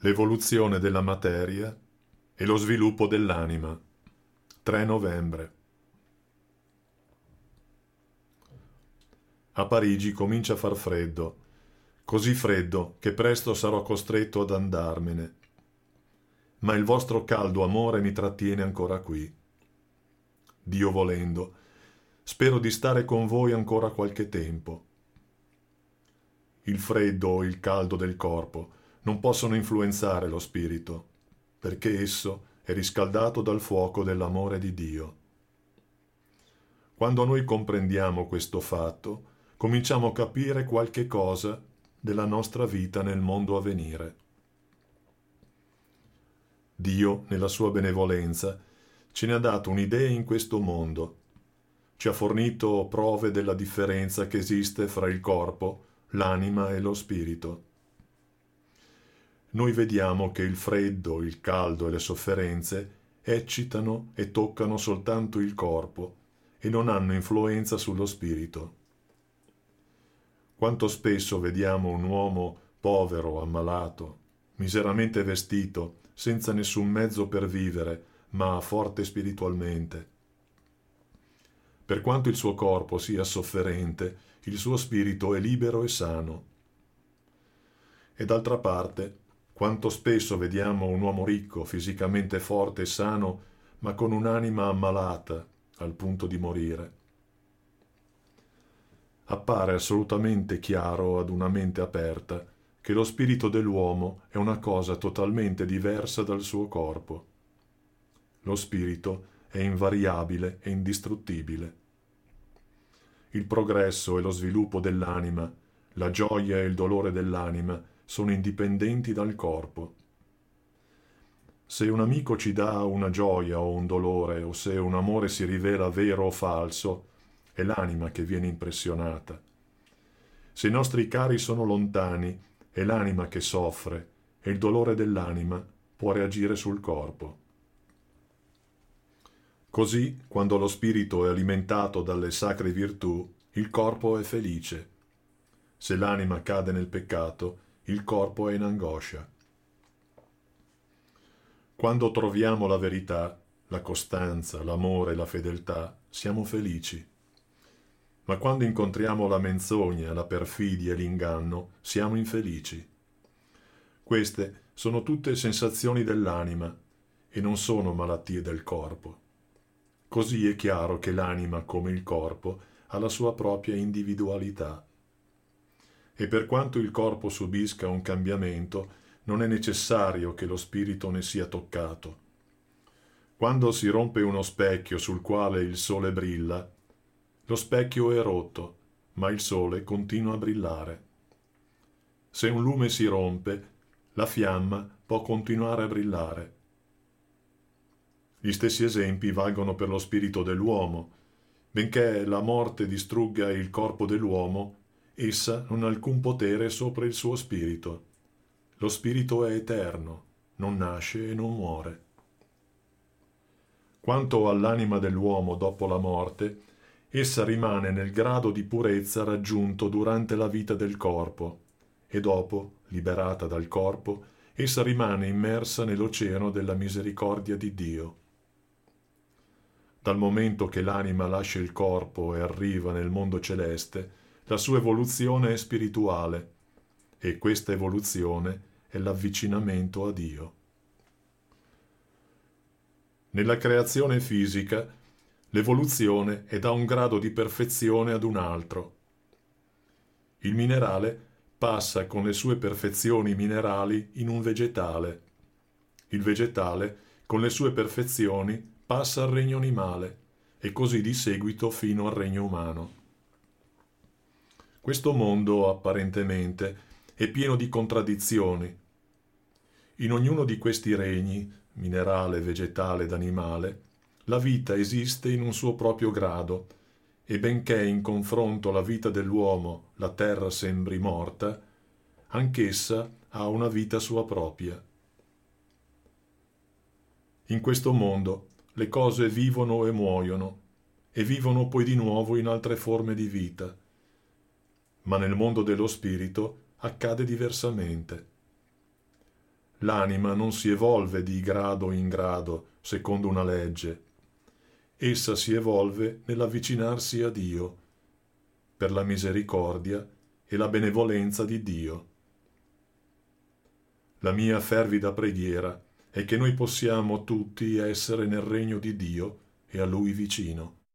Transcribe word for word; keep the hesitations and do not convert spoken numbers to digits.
L'evoluzione della materia e lo sviluppo dell'anima. tre novembre. A Parigi comincia a far freddo, così freddo che presto sarò costretto ad andarmene. Ma il vostro caldo amore mi trattiene ancora qui. Dio volendo, spero di stare con voi ancora qualche tempo. Il freddo o il caldo del corpo non possono influenzare lo spirito, perché esso è riscaldato dal fuoco dell'amore di Dio. Quando noi comprendiamo questo fatto, cominciamo a capire qualche cosa della nostra vita nel mondo a venire. Dio, nella sua benevolenza, ce ne ha dato un'idea in questo mondo. Ci ha fornito prove della differenza che esiste fra il corpo, l'anima e lo spirito. Noi vediamo che il freddo, il caldo e le sofferenze eccitano e toccano soltanto il corpo e non hanno influenza sullo spirito. Quanto spesso vediamo un uomo povero, ammalato, miseramente vestito, senza nessun mezzo per vivere, ma forte spiritualmente. Per quanto il suo corpo sia sofferente, il suo spirito è libero e sano. E d'altra parte, quanto spesso vediamo un uomo ricco, fisicamente forte e sano, ma con un'anima ammalata, al punto di morire. Appare assolutamente chiaro ad una mente aperta che lo spirito dell'uomo è una cosa totalmente diversa dal suo corpo. Lo spirito è invariabile e indistruttibile. Il progresso e lo sviluppo dell'anima, la gioia e il dolore dell'anima sono indipendenti dal corpo. Se un amico ci dà una gioia o un dolore, o se un amore si rivela vero o falso, è l'anima che viene impressionata. Se i nostri cari sono lontani, è l'anima che soffre e il dolore dell'anima può reagire sul corpo. Così, quando lo spirito è alimentato dalle sacre virtù, il corpo è felice. Se l'anima cade nel peccato, il corpo è in angoscia. Quando troviamo la verità, la costanza, l'amore e la fedeltà, siamo felici. Ma quando incontriamo la menzogna, la perfidia e l'inganno, siamo infelici. Queste sono tutte sensazioni dell'anima e non sono malattie del corpo. Così è chiaro che l'anima, come il corpo, ha la sua propria individualità. E per quanto il corpo subisca un cambiamento, non è necessario che lo spirito ne sia toccato. Quando si rompe uno specchio sul quale il sole brilla, lo specchio è rotto, ma il sole continua a brillare. Se un lume si rompe, la fiamma può continuare a brillare. Gli stessi esempi valgono per lo spirito dell'uomo. Benché la morte distrugga il corpo dell'uomo, essa non ha alcun potere sopra il suo spirito. Lo spirito è eterno, non nasce e non muore. Quanto all'anima dell'uomo dopo la morte, essa rimane nel grado di purezza raggiunto durante la vita del corpo e dopo, liberata dal corpo, essa rimane immersa nell'oceano della misericordia di Dio. Dal momento che l'anima lascia il corpo e arriva nel mondo celeste, la sua evoluzione è spirituale e questa evoluzione è l'avvicinamento a Dio. Nella creazione fisica, l'evoluzione è da un grado di perfezione ad un altro. Il minerale passa con le sue perfezioni minerali in un vegetale. Il vegetale, con le sue perfezioni, passa al regno animale e così di seguito fino al regno umano. Questo mondo, apparentemente, è pieno di contraddizioni. In ognuno di questi regni, minerale, vegetale ed animale, la vita esiste in un suo proprio grado, e benché in confronto alla vita dell'uomo la terra sembri morta, anch'essa ha una vita sua propria. In questo mondo le cose vivono e muoiono, e vivono poi di nuovo in altre forme di vita, ma nel mondo dello spirito accade diversamente. L'anima non si evolve di grado in grado secondo una legge. Essa si evolve nell'avvicinarsi a Dio, per la misericordia e la benevolenza di Dio. La mia fervida preghiera è che noi possiamo tutti essere nel regno di Dio e a Lui vicino.